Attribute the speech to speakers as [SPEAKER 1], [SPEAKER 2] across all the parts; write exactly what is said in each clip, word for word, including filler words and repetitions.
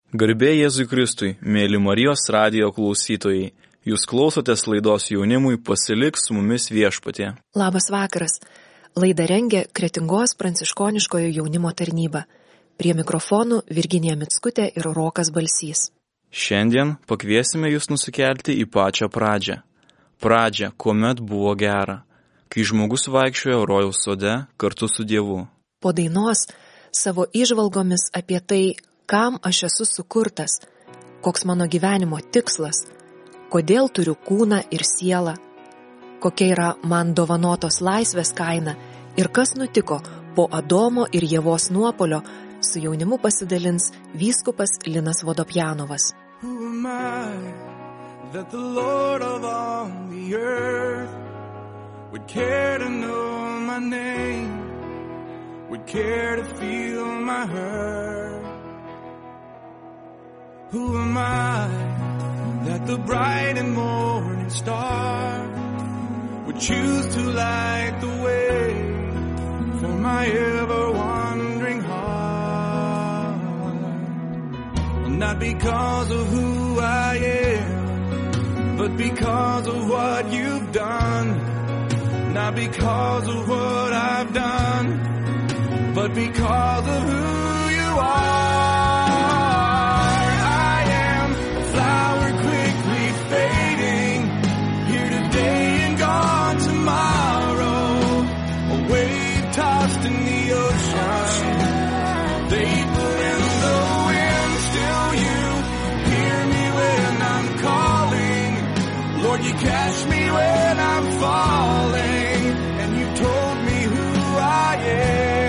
[SPEAKER 1] Garbė Jėzui Kristui, mėly Marijos radijo klausytojai, jūs klausotės laidos Jaunimui pasilik su mumis viešpatie.
[SPEAKER 2] Labas vakaras. Laidą rengia Kretingos pranciškoniškojo jaunimo tarnyba. Prie mikrofonų Virginija Mickutė ir Rokas Balsys.
[SPEAKER 1] Šiandien pakviesime jūs nusikelti į pačią pradžią. Pradžią, kuomet buvo gera, kai žmogus vaikščiojo rojaus sode kartu su Dievu.
[SPEAKER 2] Po dainos savo įžvalgomis apie tai, kam aš esu sukurtas, koks mano gyvenimo tikslas, kodėl turiu kūną ir sielą, kokia yra man dovanotos laisvės kaina ir kas nutiko po Adomo ir Ievos nuopolio, su jaunimu pasidalins vyskupas Linas Vodopjanovas.
[SPEAKER 3] Who am I that the Lord of all the earth would care to know my name, would care to feel my hurt? Who am I that the bright and morning star would choose to light the way for my ever-wandering heart? Well, not because of who I am, but because of what you've done. Not because of what I've done, but because of who you are. Flower quickly fading, here today and gone tomorrow. A wave tossed in the ocean, vapor in the wind. Still you hear me when I'm calling. Lord, you catch me when I'm falling, and you told me who I am.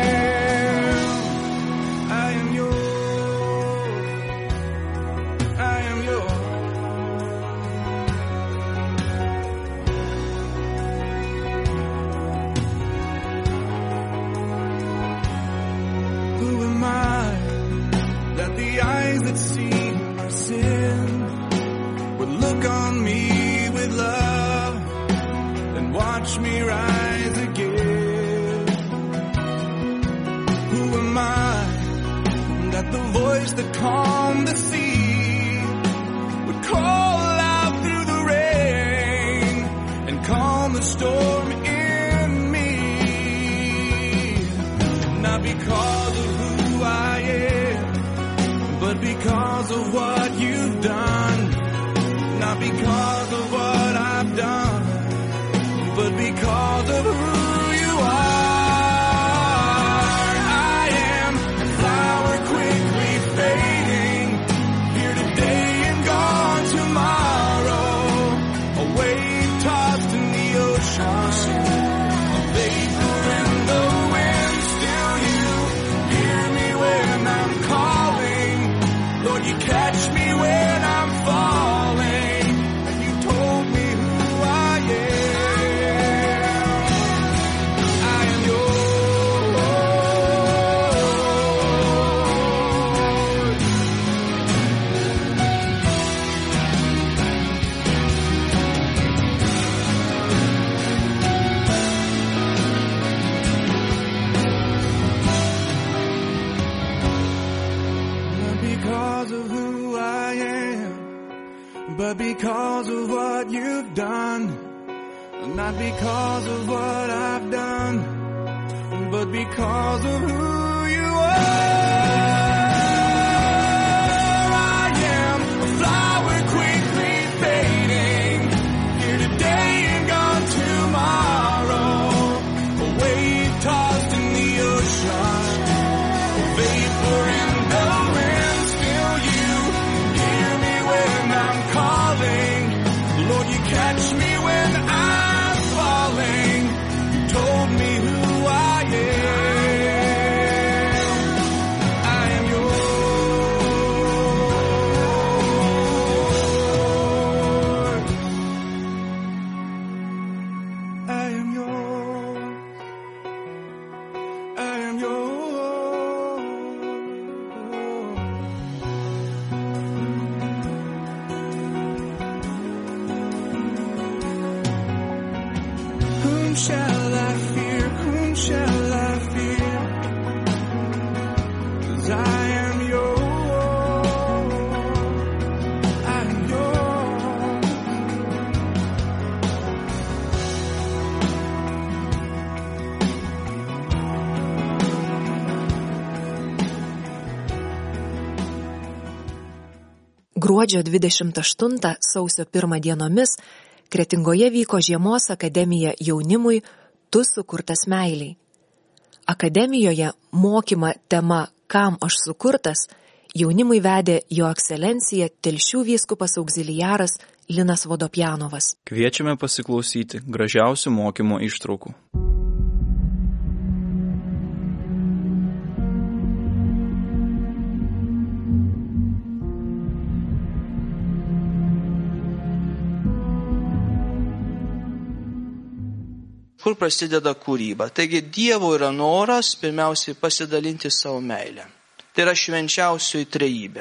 [SPEAKER 3] The eyes that see my sin would look on me with love and watch me rise again. Who am I that the voice that calmed the sea would call out through the rain and calm the storm in me? Not because of who I am, but because of what you've done. Not because of what I've done, but because of who you are. I am a flower quickly fading, here today and gone tomorrow. A wave tossed in the ocean, a vapor in the wind. Still you hear me when I'm calling. Lord, you catch me when I'm falling, and you told me who I am. I am yours. Not because of who I am, but because of what you've done. Not because of what I've done, but because of who you are. I am a flower quickly fading, here today and gone tomorrow. A wave tossed in the ocean, a vapor in the wind. Still you hear me when I'm calling. Lord, you catch me when I'm falling. You told me who I am. I am yours. I am yours. I am yours. Whom shall I fear? Whom shall I fear? 'Cause I am yours.
[SPEAKER 2] Gruodžio dvidešimt aštuntą sausio pirmą dienomis Kretingoje vyko Žiemos akademija jaunimui Tu sukurtas meiliai. Akademijoje mokymą tema Kam aš sukurtas jaunimui vedė Jo ekscelencija Telšių vyskupas augziliaras Linas Vodopjanovas.
[SPEAKER 1] Kviečiame pasiklausyti gražiausių mokymo ištraukų.
[SPEAKER 4] Kur prasideda kūryba? Taigi Dievo yra noras pirmiausiai pasidalinti savo meilę. Tai yra švenčiausioji trejybė.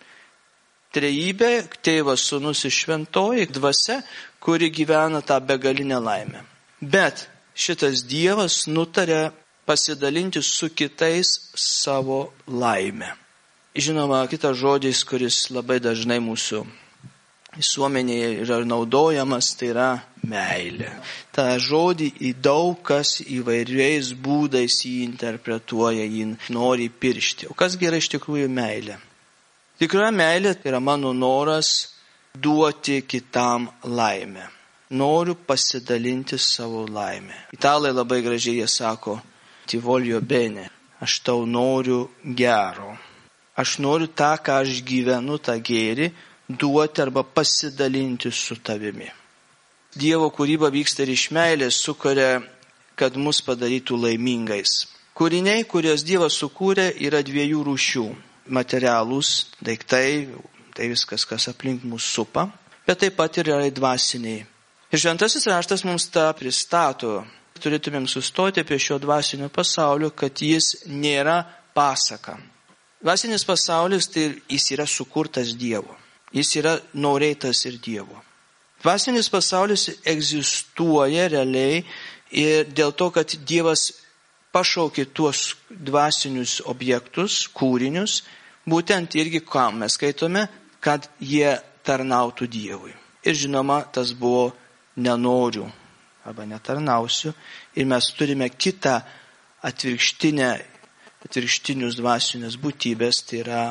[SPEAKER 4] Trejybė, Tėvas, Sūnus ir Šventoji dvasia, kuri gyvena tą begalinę laimę. Bet šitas Dievas nutarė pasidalinti su kitais savo laimę. Žinoma, kitas žodis, kuris labai dažnai mūsų visuomenėje yra naudojamas, tai yra meilė. Ta žodį į daug kas įvairiais būdais jį interpretuoja, jį nori piršti. O kas yra iš tikrųjų meilė? Tikra meilė tai yra mano noras duoti kitam laimę. Noriu pasidalinti savo laimę. Italai labai gražiai jie sako, ti voglio bene, aš tau noriu gero. Aš noriu tą, ką aš gyvenu, tą gėrį, duoti arba pasidalinti su tavimi. Dievo kūryba vyksta ir iš meilės sukuria, kad mus padarytų laimingais. Kūriniai, kuriuos Dievas sukūrė, yra dviejų rūšių. Materialūs daiktai, tai viskas, kas aplink mus supa, bet taip pat ir yra dvasiniai. Ir šventasis raštas mums tą pristato. Turėtumėm sustoti prie šio dvasinio pasaulio, kad jis nėra pasaka. Dvasinis pasaulis, tai jis yra sukurtas Dievo. Jis yra norėtas ir Dievo. Dvasinis pasaulis egzistuoja realiai ir dėl to, kad Dievas pašaukė tuos dvasinius objektus, kūrinius, būtent irgi, ką mes skaitome, kad jie tarnautų Dievui. Ir žinoma, tas buvo nenoriu arba netarnausiu ir mes turime kitą atvirkštinę, atvirkštinius dvasinius būtybės, tai yra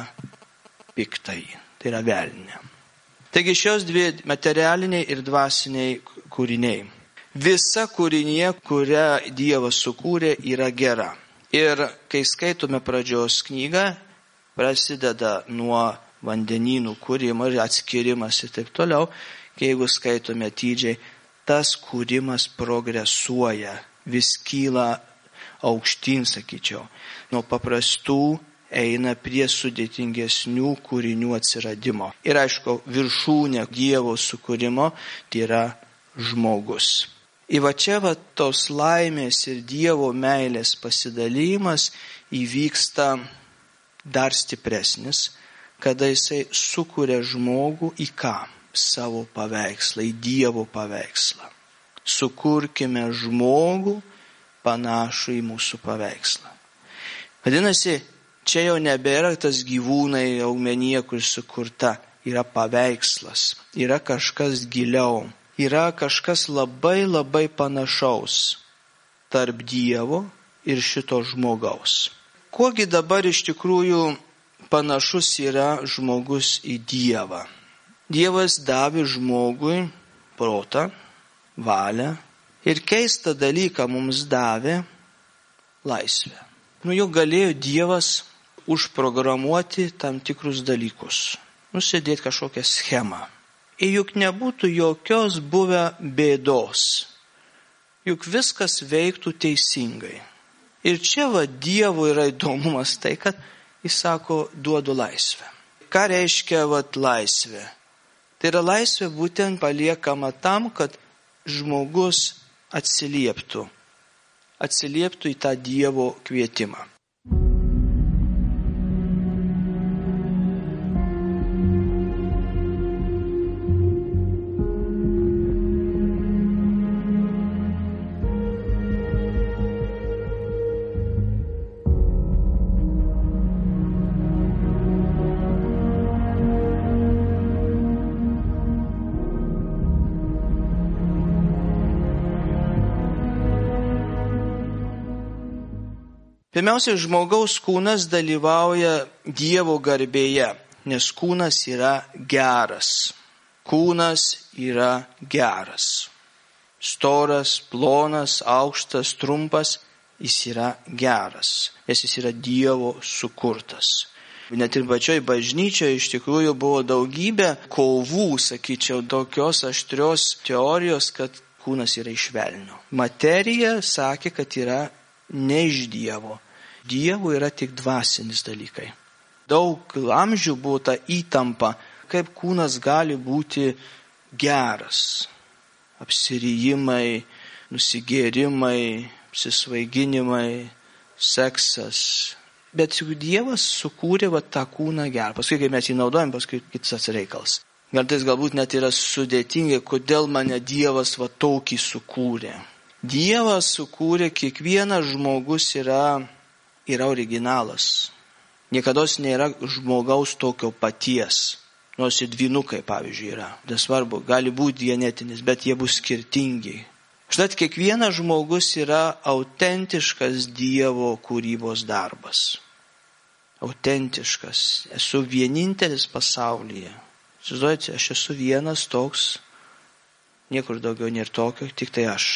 [SPEAKER 4] piktai. Tai yra velnė. Taigi šios dvi materialiniai ir dvasiniai kūriniai. Visa kūrinė, kurią Dievas sukūrė, yra gera. Ir kai skaitome pradžios knygą, prasideda nuo vandenynų kūrimo ir atskirimas ir taip toliau. Kai jeigu skaitome atidžiai, tas kūrimas progresuoja, vis kyla aukštyn, sakyčiau, nuo paprastų eina prie sudėtingesnių kūrinių atsiradimo. Ir aišku, viršūnė Dievo sukūrimo tai yra žmogus. Ir va čia va tos laimės ir Dievo meilės pasidalymas įvyksta dar stipresnis, kada jisai sukuria žmogų į ką? Savo paveikslą, į Dievo paveikslą. Sukurkime žmogų panašų į mūsų paveikslą. Vadinasi, čia jau nebėra tas gyvūnai, augmenija, kur sukurta, yra paveikslas, yra kažkas giliau, yra kažkas labai labai panašaus tarp Dievo ir šito žmogaus. Kuogi dabar iš tikrųjų panašus yra žmogus į Dievą? Dievas davė žmogui protą, valią ir keistą dalyką mums davė laisvę. Nu, jau galėjo Dievas užprogramuoti tam tikrus dalykus, nusidėti kažkokią schemą. Ir juk nebūtų jokios buvę bėdos, juk viskas veiktų teisingai. Ir čia va Dievo yra įdomumas tai, kad jis sako, duodu laisvę. Ką reiškia va laisvė? Tai yra laisvė būtent paliekama tam, kad žmogus atsilieptų, atsilieptų į tą Dievo kvietimą. Pirmiausia, žmogaus kūnas dalyvauja Dievo garbėje. nes kūnas yra geras. Kūnas yra geras. Storas, plonas, aukštas, trumpas, jis yra geras, nes jis yra Dievo sukurtas. Net ir pačioj bažnyčioje iš tikrųjų buvo daugybė kovų, sakyčiau, tokios aštrios teorijos, kad kūnas yra iš velnio. Materija sakė, kad yra ne iš Dievo. Dievo yra tik dvasinis dalykai. Daug amžių buvo ta įtampa, kaip kūnas gali būti geras. Apsirijimai, nusigėrimai, apsisvaiginimai, seksas. Bet juk Dievas sukūrė va, tą kūną gerą. Paskui, kai mes jį naudojam, paskui kitas reikalas. Kartais galbūt net yra sudėtingai, kodėl mane Dievas va tokį sukūrė. Dievas sukūrė, kiekvienas žmogus yra, yra originalas. Niekados nėra žmogaus tokio paties. Nors ir dvynukai, pavyzdžiui, yra. Nesvarbu, gali būti genetinis, bet jie bus skirtingi. Štai kiekvienas žmogus yra autentiškas Dievo kūrybos darbas. Autentiškas. Esu vienintelis pasaulyje. Sužinojate, aš esu vienas toks, niekur daugiau nėra tokio, tik tai aš.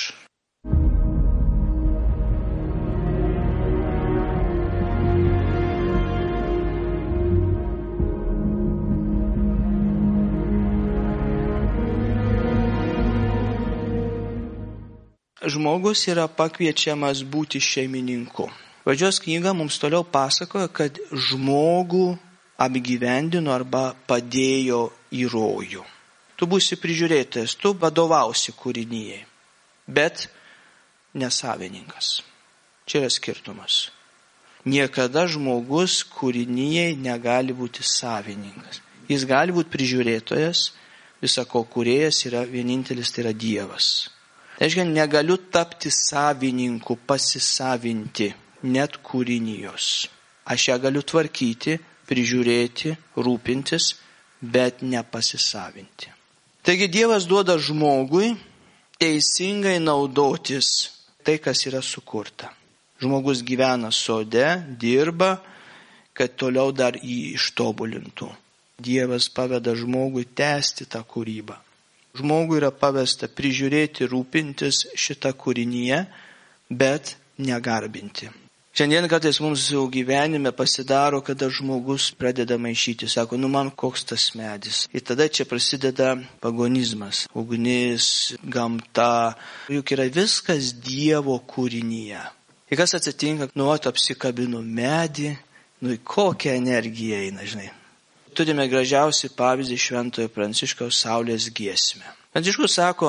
[SPEAKER 4] Žmogus yra pakviečiamas būti šeimininku. Pradžios knyga mums toliau pasakoja, kad žmogų apgyvendino arba padėjo į rojų. Tu būsi prižiūrėtojas, tu vadovausi kūrinyjei, bet nesavininkas. Čia yra skirtumas. Niekada žmogus kūrinyjei negali būti savininkas. Jis gali būti prižiūrėtojas, visako kūrėjas yra vienintelis, tai yra Dievas. Tai reiškia, negaliu tapti savininku, pasisavinti net kūrinijos. Aš ją galiu tvarkyti, prižiūrėti, rūpintis, bet nepasisavinti. Taigi Dievas duoda žmogui teisingai naudotis tai, kas yra sukurta. Žmogus gyvena sode, dirba, kad toliau dar jį ištobulintų. Dievas paveda žmogui tęsti tą kūrybą. Žmogui yra pavesta prižiūrėti, rūpintis šitą kūrinyje, bet negarbinti. Šiandien kartais mums jau gyvenime pasidaro, kada žmogus pradeda maišyti. Sako, nu man koks tas medis. Ir tada čia prasideda pagonizmas. Ugnis, gamta. Juk yra viskas Dievo kūrinyje. Ir kas atsitinka, nu at apsikabinu medį, nu į kokią energiją eina, žinai. Turime gražiausią pavyzdį Šventojo Pranciškaus Saulės giesmę. Pranciškus sako,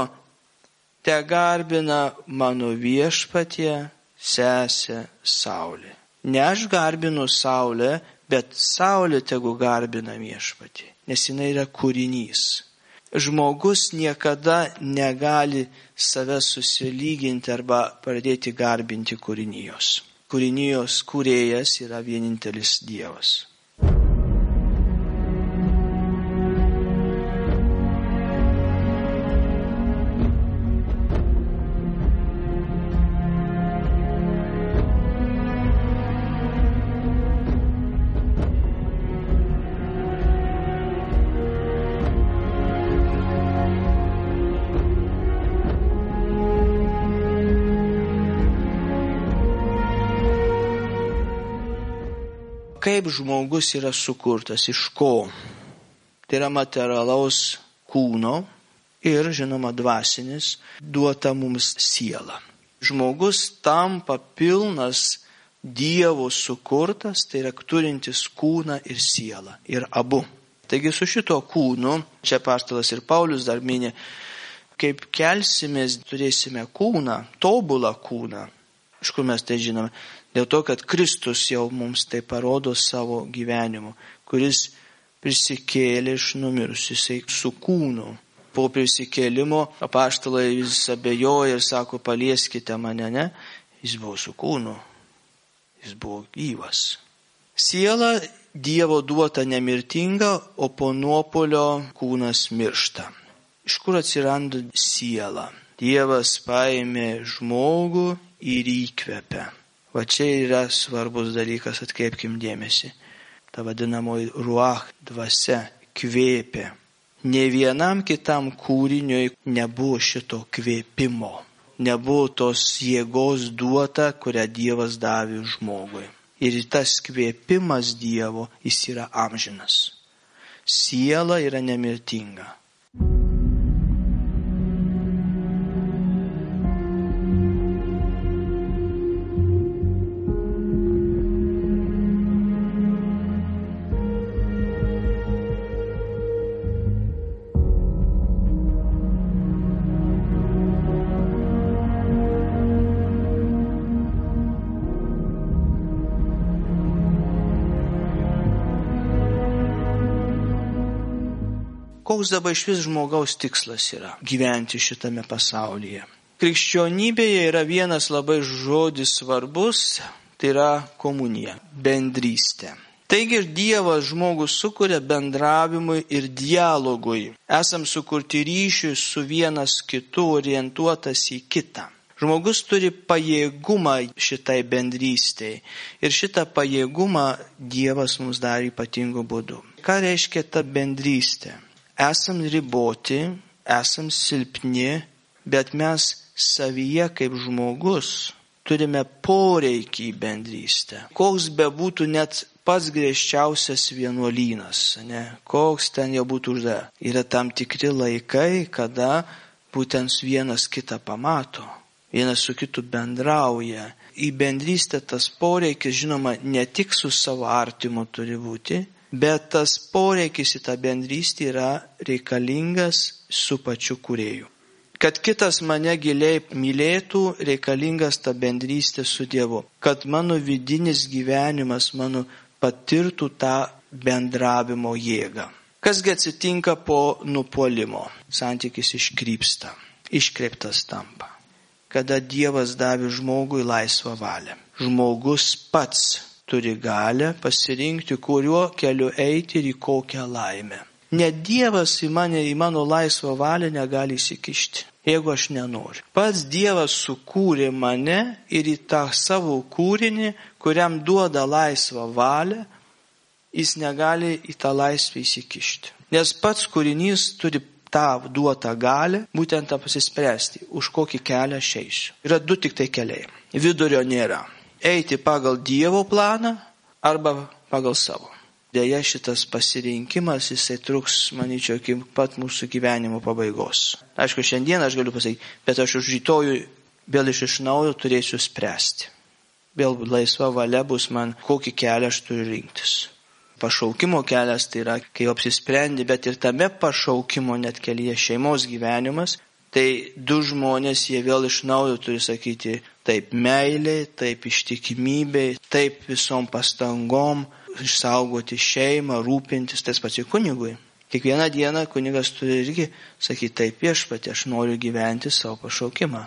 [SPEAKER 4] te garbina mano viešpatie sesė Saulė. Ne aš garbinu Saulę, bet Saulė tegu garbina viešpatį, nes jinai yra kūrinys. Žmogus niekada negali save susilyginti arba pradėti garbinti kūrinijos. Kūrinijos kūrėjas yra vienintelis Dievas. Kaip žmogus yra sukurtas, iš ko? Tai yra materialaus kūno ir, žinoma, dvasinis, duota mums siela. Žmogus tampa pilnas Dievo sukurtas, tai yra turintis kūną ir sielą. Ir abu. Taigi su šito kūnu, čia apaštalas ir Paulius dar mini, kaip kelsimės, turėsime kūną, tobulą kūną. Iš kur mes tai žinome? Dėl to, kad Kristus jau mums tai parodo savo gyvenimu, kuris prisikėlė iš numirusių, jisai su kūnu. Po prisikėlimo apaštalai vis abejoja ir sako, palieskite mane, ne? Jis buvo su kūnu, jis buvo gyvas. Siela Dievo duota nemirtinga, o po nuopuolio kūnas miršta. Iš kur atsiranda siela? Dievas paėmė žmogų ir įkvepia. Va čia yra svarbus dalykas, atkreipkim dėmesį. ta vadinamoji ruach dvasia, kvėpė. Ne vienam kitam kūriniui nebuvo šito kvėpimo. Nebuvo tos jėgos duota, kurią Dievas davė žmogui. Ir tas kvėpimas Dievo, jis yra amžinas. Siela yra nemirtinga. Koks dabar iš vis žmogaus tikslas yra gyventi šitame pasaulyje? Krikščionybėje yra vienas labai žodis svarbus, tai yra komunija, bendrystė. Taigi Dievas žmogus sukuria bendravimui ir dialogui. Esam sukurti ryšiui su vienas kitu orientuotas į kitą. Žmogus turi pajėgumą šitai bendrystei ir šitą pajėgumą Dievas mums darė ypatingu būdu. Ką reiškia ta bendrystė? Esam riboti, esam silpni, bet mes savyje kaip žmogus turime poreikį į bendrystę. Koks bebūtų net pats griežčiausias vienuolynas, ne? Koks ten jau būtų užda. Yra tam tikri laikai, kada būtent vienas kitą pamato, vienas su kitu bendrauja. Į bendrystę tas poreikis, žinoma, ne tik su savo artimu turi būti, bet tas poreikis į tą bendrystę yra reikalingas su pačiu kūrėju. Kad kitas mane giliai mylėtų, reikalingas ta bendrystė su Dievu. Kad mano vidinis gyvenimas mano patirtų tą bendravimo jėgą. Kasgi atsitinka po nupuolimo? Santykis iškrypsta, iškreiptas tampa. Kada Dievas davė žmogui laisvą valią. Žmogus pats turi galę pasirinkti, kuriuo keliu eiti ir į kokią laimę. Net Dievas į mane, į mano laisvą valią negali įsikišti, jeigu aš nenoriu. Pats Dievas sukūrė mane ir į tą savo kūrinį, kuriam duoda laisvą valią, jis negali į tą laisvę įsikišti. Nes pats kūrinys turi tą duotą galę, būtent tą pasispręsti, už kokį kelią aš eisiu. Yra du tik tai keliai. Vidurio nėra. Eiti pagal Dievo planą arba pagal savo. Deja, šitas pasirinkimas, jisai truks, manyčiau, iki pat mūsų gyvenimo pabaigos. Aišku, šiandien aš galiu pasakyti, bet aš už rytojų vėl iš iš naujo turėsiu spręsti. Vėl laisva valia bus man, kokį kelią aš turiu rinktis. Pašaukimo kelias tai yra, kai apsisprendi, bet ir tame pašaukimo net kelyje šeimos gyvenimas, tai du žmonės, jie vėl iš naujo turi sakyti taip meiliai, taip ištikimybei, taip visom pastangom, išsaugoti šeimą, rūpintis, tas pats ir kunigui. Kiekvieną dieną kunigas turi irgi sakyti taip viešpatie, aš noriu gyventi savo pašaukimą.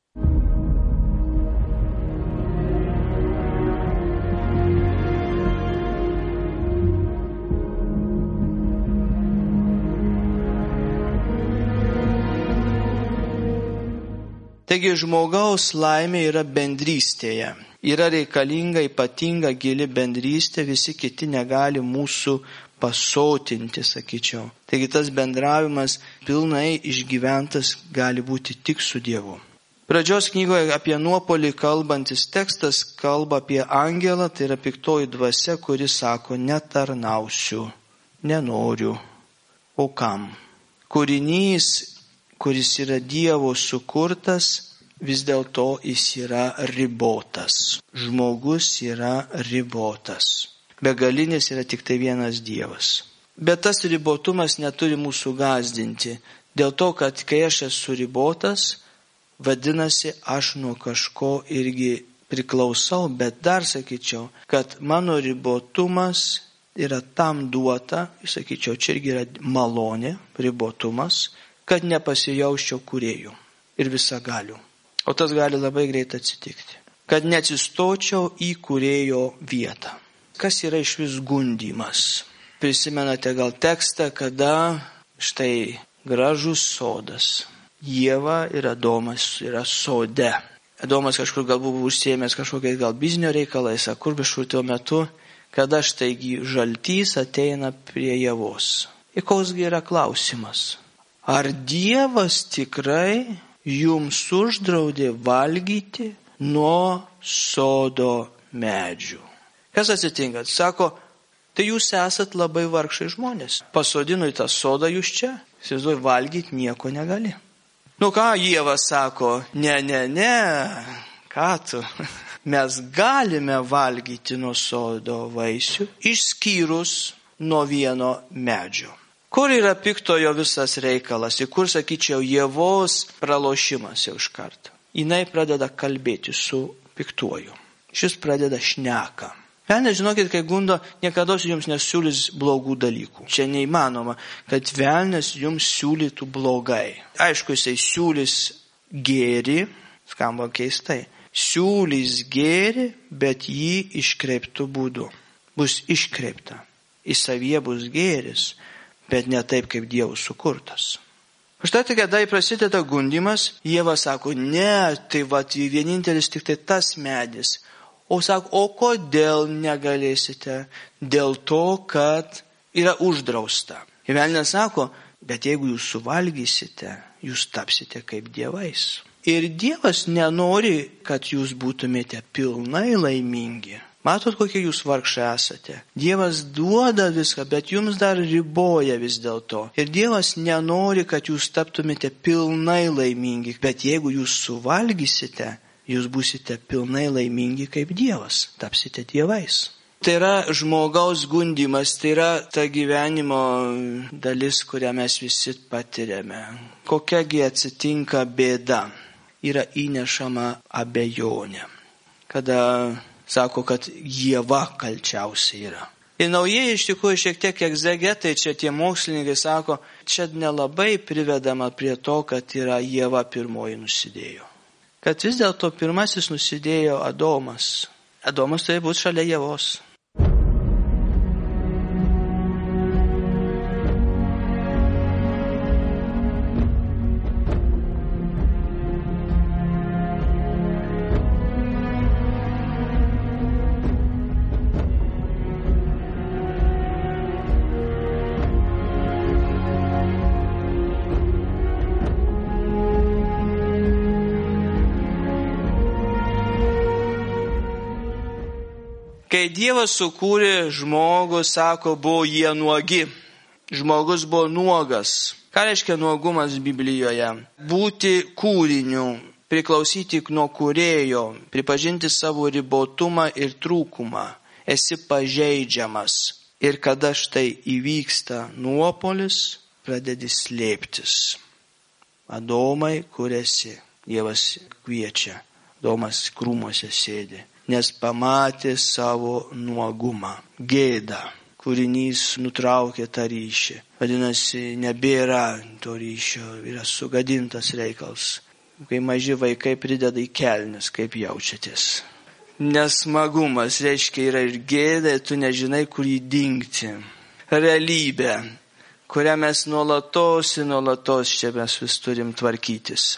[SPEAKER 4] Taigi žmogaus laimė yra bendrystėje. Yra reikalinga ypatinga gili bendrystė, visi kiti negali mūsų pasotinti, sakyčiau. Taigi tas bendravimas pilnai išgyventas gali būti tik su Dievu. Pradžios knygoje apie nuopuolį kalbantis tekstas kalba apie angelą, tai yra piktoji dvasia, kuri sako, netarnausiu, nenoriu. O kam? Kūrinys, kuris yra Dievo sukurtas, vis dėlto jis yra ribotas. Žmogus yra ribotas. Begalinis yra tik tai vienas Dievas. Bet tas ribotumas neturi mūsų gąsdinti. Dėl to, kad kai aš esu ribotas, vadinasi, aš nuo kažko irgi priklausau, bet dar sakyčiau, kad mano ribotumas yra tam duota, sakyčiau, čia irgi yra malonė, ribotumas, kad nepasijausčiau kūrėjų ir visagalių. O tas gali labai greit atsitikti. Kad neatsistočiau į kūrėjo vietą. Kas yra iš vis gundymas? Prisimenate gal tekstą, kada štai gražus sodas. Ieva ir Adomas yra sode. Adomas kažkur gal buvo užsiėmęs kažkokiais gal biznio reikalais, kur kažkur tuo metu, kada štaigi žaltys ateina prie javos. Ir koksgi yra klausimas? Ar Dievas tikrai jums uždraudė valgyti nuo sodo medžių? Kas atsitinka? Sako, tai jūs esat labai vargšai žmonės. Pasodino į tą sodą jūs čia, įsivaizduoju, valgyti nieko negali. Nu ką, Dievas sako, ne, ne, ne, ką tu? Mes galime valgyti nuo sodo vaisių, išskyrus nuo vieno medžio. Kur yra piktojo visas reikalas, į kur, sakyčiau, Ievos pralošimas jau iš karto. Jinai pradeda kalbėti su piktuoju. Šis pradeda šneką. Velnias, žinokit, kai gundo, niekada jums nesiūlys blogų dalykų. Čia neįmanoma, kad velnias jums siūlytų blogai. Aišku, jisai siūlys gėrį, skamba keistai, siūlys gėrį, bet jį iškreiptų būdu. Bus iškreipta. Į savyje bus gėris, bet ne taip, kaip Dievo sukurtas. Štai tai, kada prasideda gundimas, Ieva sako, ne, tai va, vienintelis tik tai tas medis. O sako, o kodėl negalėsite? Dėl to, kad yra uždrausta. Ir velnias sako, bet jeigu jūs suvalgysite, jūs tapsite kaip dievais. Ir Dievas nenori, kad jūs būtumėte pilnai laimingi. Matot, kokie jūs vargšai esate. Dievas duoda viską, bet jums dar riboja vis dėlto. Ir Dievas nenori, kad jūs taptumėte pilnai laimingi. Bet jeigu jūs suvalgysite, jūs būsite pilnai laimingi kaip Dievas. Tapsite dievais. Tai yra žmogaus gundimas, tai yra ta gyvenimo dalis, kurią mes visi patiriame. Kokiagi atsitinka bėda? Yra įnešama abejonė. Kada sako, kad Ieva kalčiausia yra. Ir naujieji iš tikrųjų šiek tiek egzegetai, čia tie mokslininkai sako, čia nelabai privedama prie to, kad yra Ieva pirmoji nusidėjo. Kad vis dėlto pirmasis nusidėjo Adomas. Adomas turi būti šalia Ievos. Kai Dievas sukūrė žmogų, sako, buvo jie nuogi. Žmogus buvo nuogas. Ką reiškia nuogumas Biblijoje? Būti kūriniu, priklausyti nuo kūrėjo, pripažinti savo ribotumą ir trūkumą. Esi pažeidžiamas. Ir kada štai įvyksta nuopolis, pradedi slėptis. Adomai, kur esi? Dievas kviečia. Adomas krūmuose sėdi. Nes pamatė savo nuogumą. Gėda. Kūrinys nutraukė tą ryšį. Vadinasi, nebėra to ryšio, yra sugadintas reikalas. Kai maži vaikai prideda į kelnes, kaip jaučiatės. Nesmagumas reiškia yra ir gėda, tu nežinai, kur jį dingti. Realybė, kurią mes nuolatos ir nuolatos čia mes vis turim tvarkytis.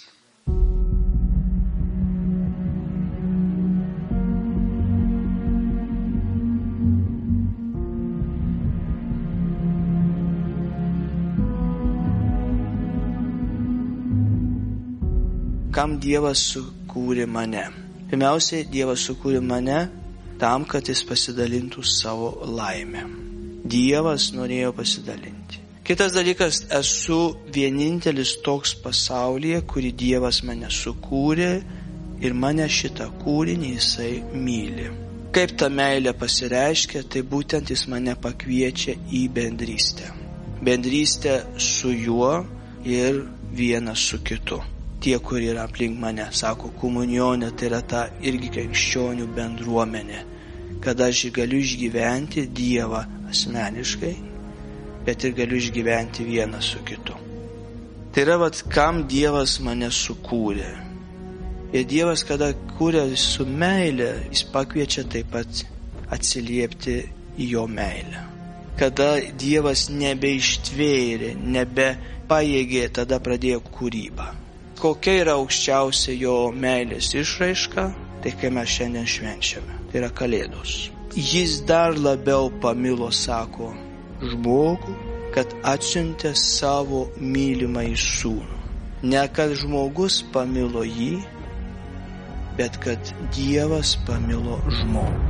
[SPEAKER 4] Kam Dievas sukūrė mane? Pirmiausiai, Dievas sukūrė mane tam, kad jis pasidalintų savo laimę. Dievas norėjo pasidalinti. Kitas dalykas, esu vienintelis toks pasaulyje, kurį Dievas mane sukūrė ir mane šitą kūrinį jisai myli. Kaip ta meilė pasireiškia, tai būtent jis mane pakviečia į bendrystę. Bendrystę su juo ir vienas su kitu. Tie, kurie yra aplink mane, sako, komunionė, tai yra ta irgi krikščionių bendruomenė, kad aš galiu išgyventi Dievą asmeniškai, bet ir galiu išgyventi vieną su kitu. Tai yra, vat, kam Dievas mane sukūrė. Ir Dievas, kada kūrė su meilė, jis pakviečia taip pat atsiliepti į jo meilę. Kada Dievas nebeištvėrė, nebepajėgė, tada pradėjo kūrybą. Kokia yra aukščiausia jo meilės išraiška, tai kai mes šiandien švenčiame. Tai yra Kalėdos. jis dar labiau pamilo, sako, žmogų, kad atsiuntė savo mylimąjį sūnų. Ne kad žmogus pamilo jį, bet kad Dievas pamilo žmogų.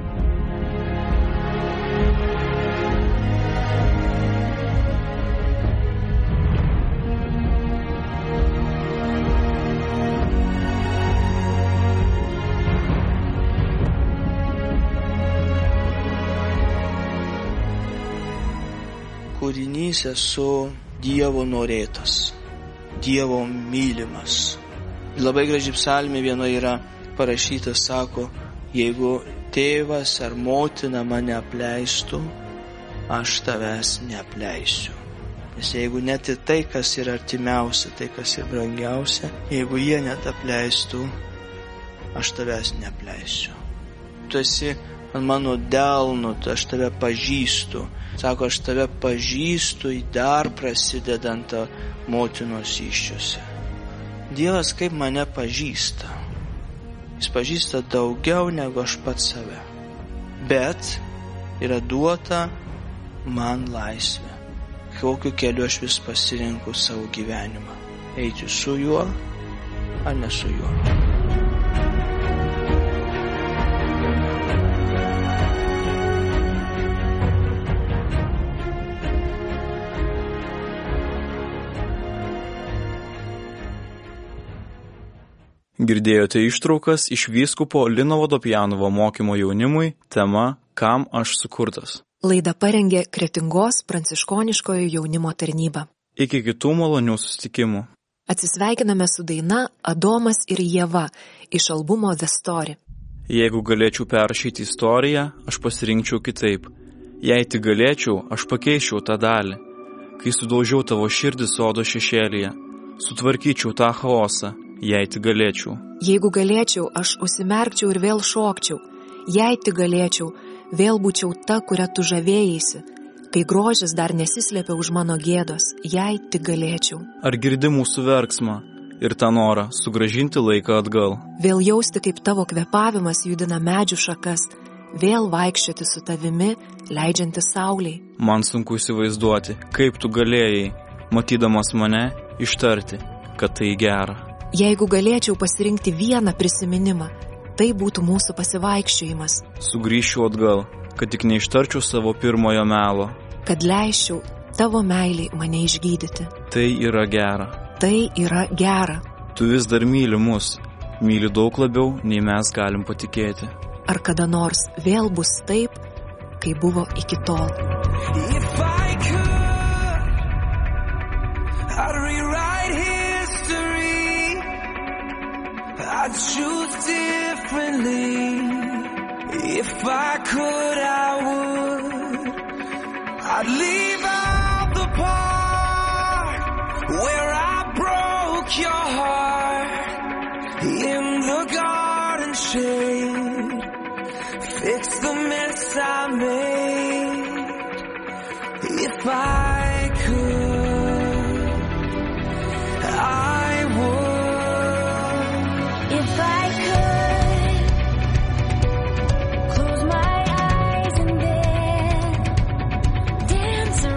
[SPEAKER 4] Kūrinys esu Dievo norėtas, Dievo mylimas. Labai graži psalmė vienoje yra parašyta, sako, jeigu tėvas ar motina mane apleistų, aš tavęs neapleisiu. Nes jeigu net ir tai, kas yra artimiausia, tai, kas yra brangiausia, jeigu jie net apleistų, aš tavęs neapleisiu. Tu esi ant mano delno, aš tave pažįstu. Sako, aš tave pažįstu į dar prasidedant motinos įsčiose. Dievas kaip mane pažįsta. Jis pažįsta daugiau negu aš pats save. Bet yra duota man laisvė. Kokiu keliu aš vis pasirinku savo gyvenimą. Eiti su juo ar ne su juo.
[SPEAKER 1] Girdėjote ištraukas iš vyskupo Lino Vodopjanovo mokymo jaunimui tema Kam aš sukurtas.
[SPEAKER 2] Laidą parengė Kretingos pranciškoniškojo jaunimo tarnyba.
[SPEAKER 1] Iki kitų malonių susitikimų.
[SPEAKER 2] Atsisveikiname su daina Adomas ir Ieva iš albumo The Story.
[SPEAKER 1] Jeigu galėčiau perrašyti istoriją, aš pasirinkčiau kitaip. Jei tik galėčiau, aš pakeičiau tą dalį. Kai sudaužiau tavo širdį sodo šešėlyje, sutvarkyčiau tą chaosą. Jei tik galėčiau.
[SPEAKER 2] Jeigu galėčiau, aš užsimerkčiau ir vėl šokčiau. Jei tik galėčiau, vėl būčiau ta, kurią tu žavėjaisi, kai grožis dar nesislėpia už mano gėdos. Jei tik galėčiau.
[SPEAKER 1] Ar girdi mūsų verksmą ir tą norą sugrąžinti laiką atgal?
[SPEAKER 2] Vėl jausti, kaip tavo kvėpavimas judina medžių šakas, vėl vaikščioti su tavimi, leidžianti saulei.
[SPEAKER 1] Man sunku įsivaizduoti, kaip tu galėjai, matydamas mane, ištarti, kad tai gera.
[SPEAKER 2] Jeigu galėčiau pasirinkti vieną prisiminimą, tai būtų mūsų pasivaikščiojimas.
[SPEAKER 1] Sugrįšiu atgal, kad tik neištarčiau savo pirmojo melo.
[SPEAKER 2] Kad leisčiau tavo meiliai mane išgydyti.
[SPEAKER 1] Tai yra gera.
[SPEAKER 2] Tai yra gera.
[SPEAKER 1] Tu vis dar myli mus, myli daug labiau, nei mes galim patikėti.
[SPEAKER 2] Ar kada nors vėl bus taip, kai buvo iki tol?
[SPEAKER 3] If I could, I'd rewrite history. I'd choose differently. If I could, I would. I'd leave out the part where I broke your heart in the garden shade. Fix the mess I made. If I could, I would.
[SPEAKER 5] If I could close my eyes and then dance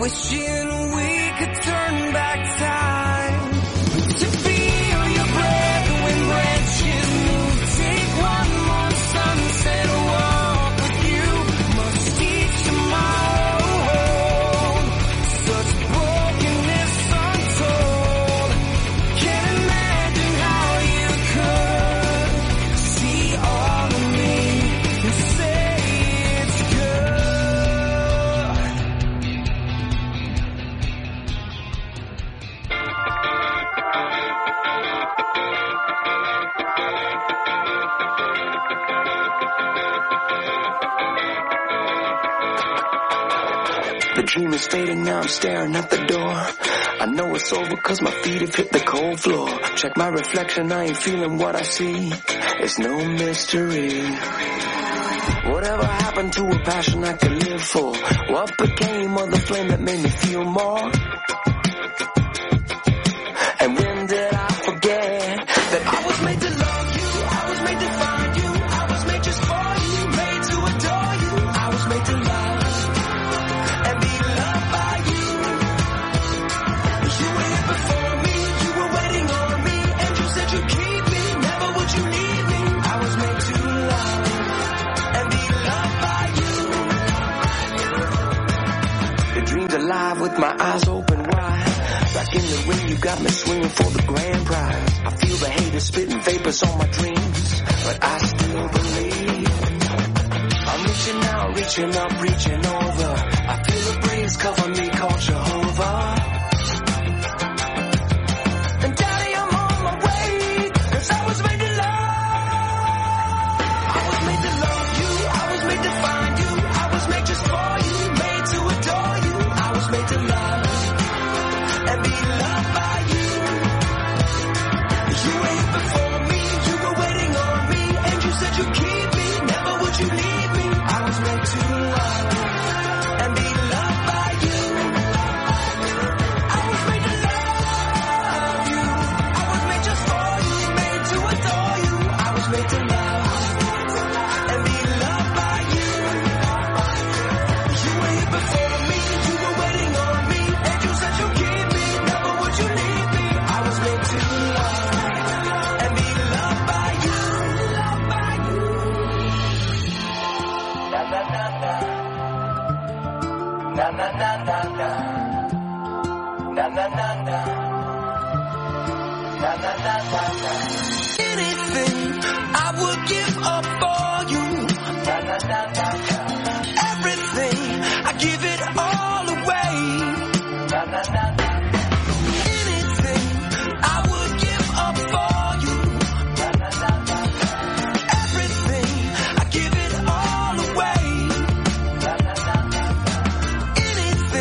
[SPEAKER 3] wishing we could turn back time to feel your breath when branches move. Take one more sunset walk with you. Must each tomorrow hold such brokenness untold. Can't imagine how you could see all of me and say it's good.
[SPEAKER 6] The dream is fading, now I'm staring at the door. I know it's over cause my feet have hit the cold floor. Check my reflection, I ain't feeling what I see. It's no mystery. Whatever happened to a passion I could live for? What became of the flame that made me feel more? And when did I forget that I was made to love you, I was made to find you, I was made just for you, made to adore you, I was made to love and be loved by you. You were here before me, you were waiting on me, and you said you'd keep me, never would you leave me. I was made to love and be loved by you. The dream's alive with my eyes open wide. Back in the ring, you got me swinging for the grand prize. I feel the haters spitting vapors on my dreams, but I still believe. I'm reaching out, reaching up, reaching over. I feel a breeze cover me, called Jehovah. And Daddy, I'm on my way, cause I was made to love. I was made to love you, I was made to find you, I was made just for you, made to adore you, I was made to love and be loved by you. You were here before me, you were waiting on me, and you said you'd keep me, never would you leave me. I was made to love and be loved by you. I was made to love you, I was made just for you, made to adore you. I was made to love and be loved by you. You were here before me, you were waiting on me, and you said you'd keep me, never would you leave me. I was made to love and be loved by you. Loved by you. Na na na na. Na na na na na. Na na na na. Na na na na na. Anything I would give up for you. Na na na na na. Everything I give it all away. Na na na na. Anything I would give up for you. Na na na na. Everything I give it all away. Na na na na. Anything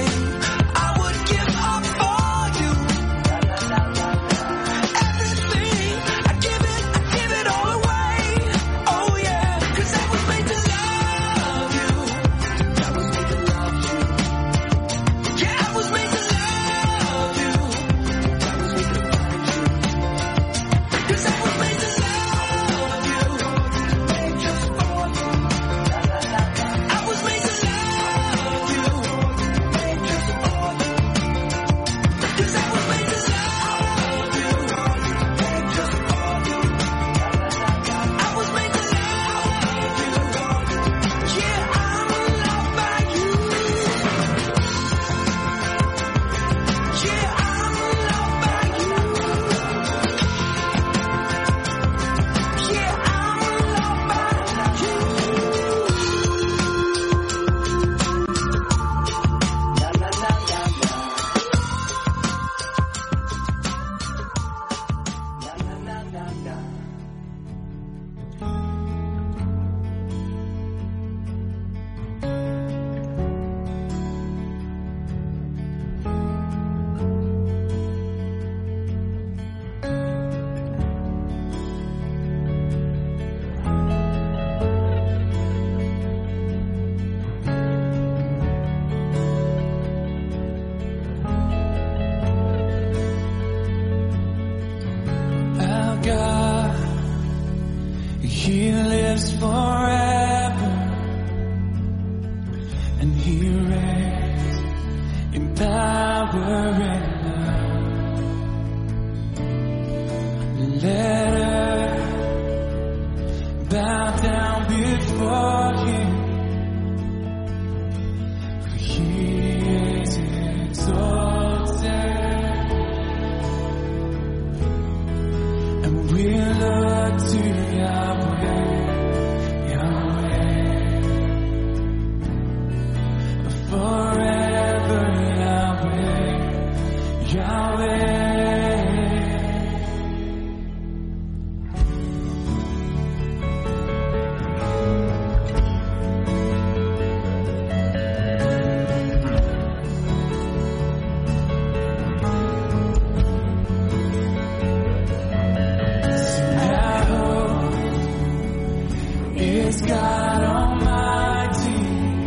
[SPEAKER 3] is God Almighty,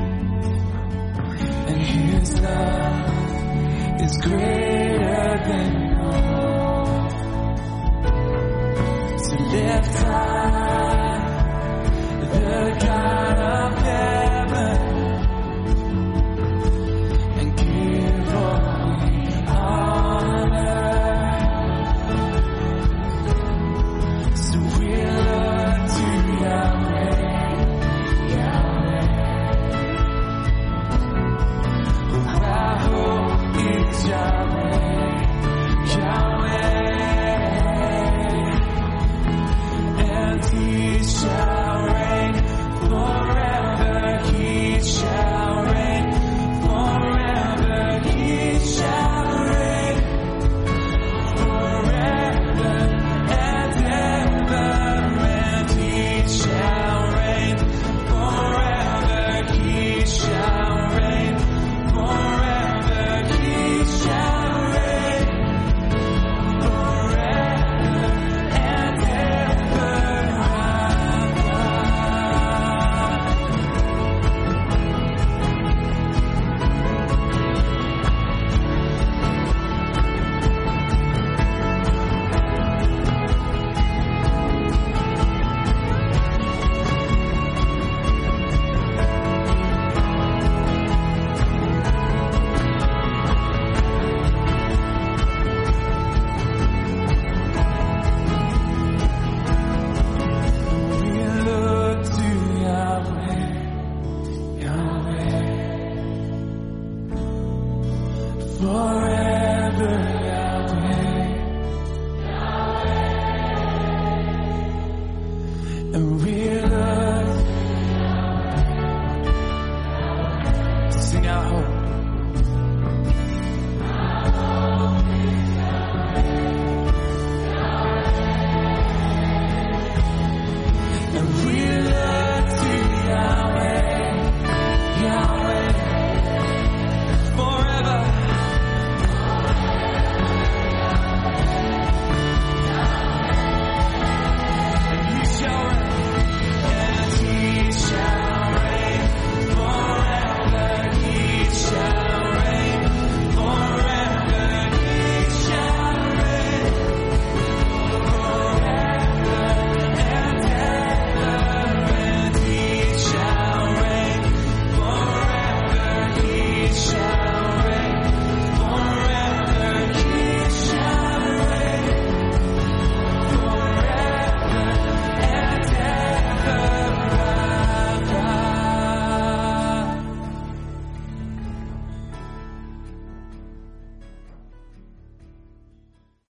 [SPEAKER 3] and His love is greater than all. So lift up